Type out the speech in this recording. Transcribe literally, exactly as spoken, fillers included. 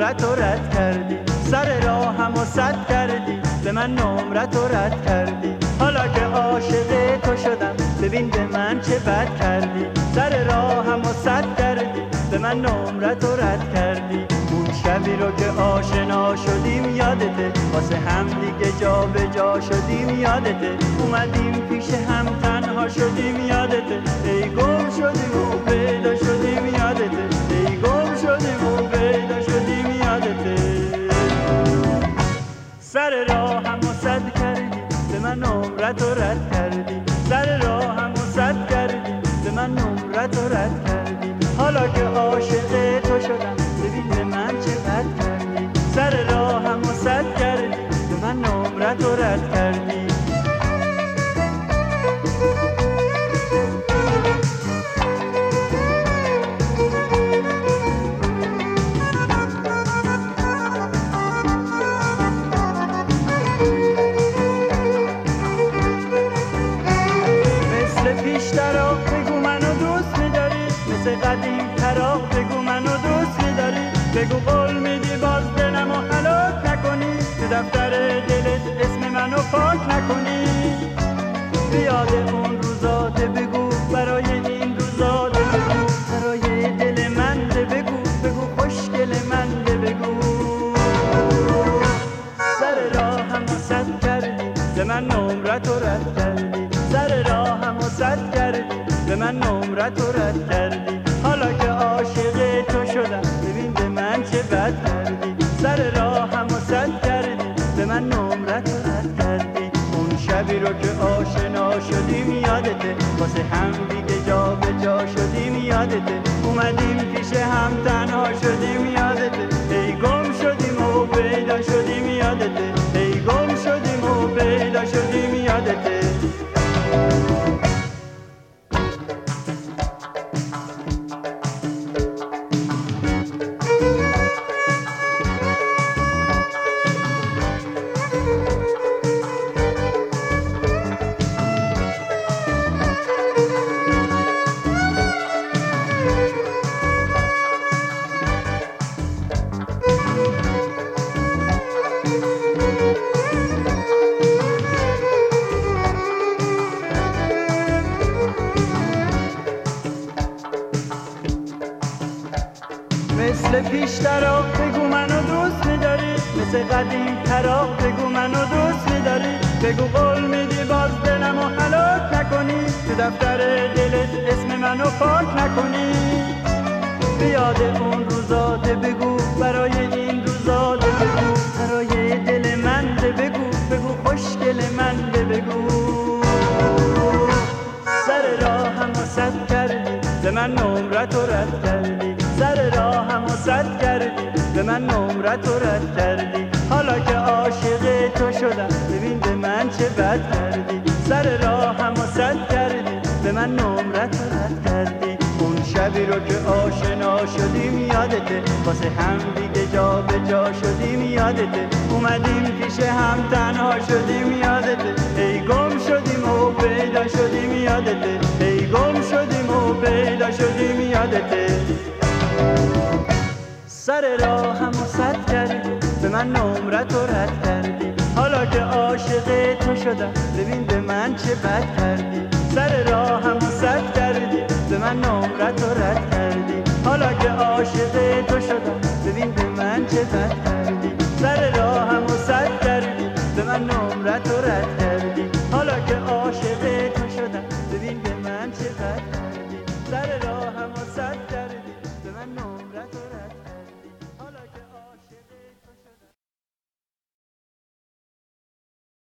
نمرت رو رد کردی، سر راهم و صد کردی، به من نمرت رو رد کردی. حالا که عاشق تو شدم ببین به من چه بد کردی، سر راهم و صد کردی، به من نمرت رو رد کردی. اون شبی رو که آشنا شدیم یادته، واسه هم دیگه جا به جا شدیم یادته، اومدیم پیش هم تنها شدیم یادته، ای گم شدیم و پیدا شدیم یادته، ای گم شدیم و پیدا شدیم یادته. سر راهم و صد کردی، به من نمرت رو رد کردی، سر راهم و صد کردی، به من نمرت رو رد کردی. حالا که عاشق تو شدم ببین به من چه بد کردی، سر راهم و صد کردی، به من نمرت رو رد کردی. پیشترا بگو منو دوست می‌داری، مثل قدیم ترا بگو منو دوست می‌داری، بگو قول میدی باز دلمو هلاک نکنی، تو دفتر دلت اسم منو پاک نکنی. بیاد اون روزاده بگو، برای این روزاده بگو، برای دل من ده بگو، بگو خوشگل من ده بگو. سر راهم و صد کردی، به من نمرت رو رد کردی، سر راهم و صد کردی، به من نمرت رو رد کردی. حالا که عاشق تو شدم ببین به من چه بد کردی، سر راهم و صد کردی، به من نمرت رو رد کردی. اون شبی رو که آشنا شدیم یادته، واسه هم دیگه جا به جا شدیم یادته، اومدیم پیش هم تنها شدیم یادته، ای گم شدیم و پیدا شدیم یادته، ای گم شدیم و پیدا شدیم یادته. مثل پیشترا بگو منو دوست می‌داری، مثل قدیم ترا بگو منو دوست می‌داری، بگو قول میدی باز دلمو هلاک نکنی، تو دفتر دلت اسم منو پاک نکنی. بیاد اون روزاده بگو، برای این روزاده بگو، برای دل من ده بگو، بگو خوشگل من ده بگو. سر راهم و صد کردی، به من نمرت رو رد کردی، سر راهم و صد کردی، به من نمرت رو رد کردی. حالا که عاشق تو شدم ببین به من چه بد کردی، سر راهم و صد کردی، به من نمرت رو رد کردی. اون شبی رو که آشنا شدیم یادته، واسه هم دیگه جا به جا شدیم یادته، اومدیم پیش هم تنها شدیم یادته، ای گم شدیم و پیدا شدیم یادته، ای گم شدیم و پیدا شدیم یادته. سر راهم و صد کردی، به من نمرت رو رد کردی، حالا که عاشق تو شدم ببین به من چه بد کردی، سر راهم و صد کردی، به من نمرت رو رد کردی. حالا که عاشق تو شدم ببین به من چه بد کردی، سر راهم و صد کردی، به من نمرت رو رد کردی.